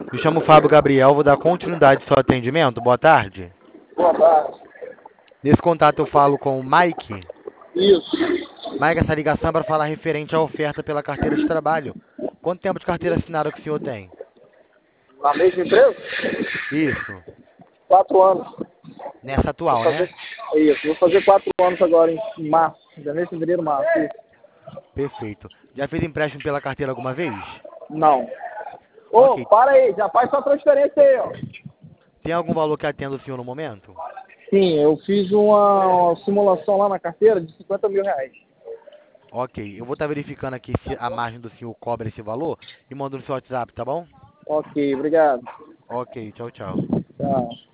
Me chamo Fábio Gabriel, vou dar continuidade ao seu atendimento. Boa tarde. Boa tarde. Nesse contato eu falo com o Mike. Isso. Mike, essa ligação é para falar referente à oferta pela carteira de trabalho. Quanto tempo de carteira assinada que o senhor tem? Na mesma empresa? Isso. 4 anos. Nessa Vou atual, né? fazer. Isso. Vou fazer 4 anos agora em março. Janeiro, fevereiro, março. Isso. Perfeito. Já fez empréstimo pela carteira alguma vez? Não. Ô, Ok. para aí. Já faz sua transferência aí, ó. Tem algum valor que atenda o senhor no momento? Sim, eu fiz uma simulação lá na carteira de 50 mil reais. Ok. Eu vou estar verificando aqui se a margem do senhor cobre esse valor e mando no seu WhatsApp, tá bom? Ok, obrigado. Ok. Tchau, tchau. Tchau.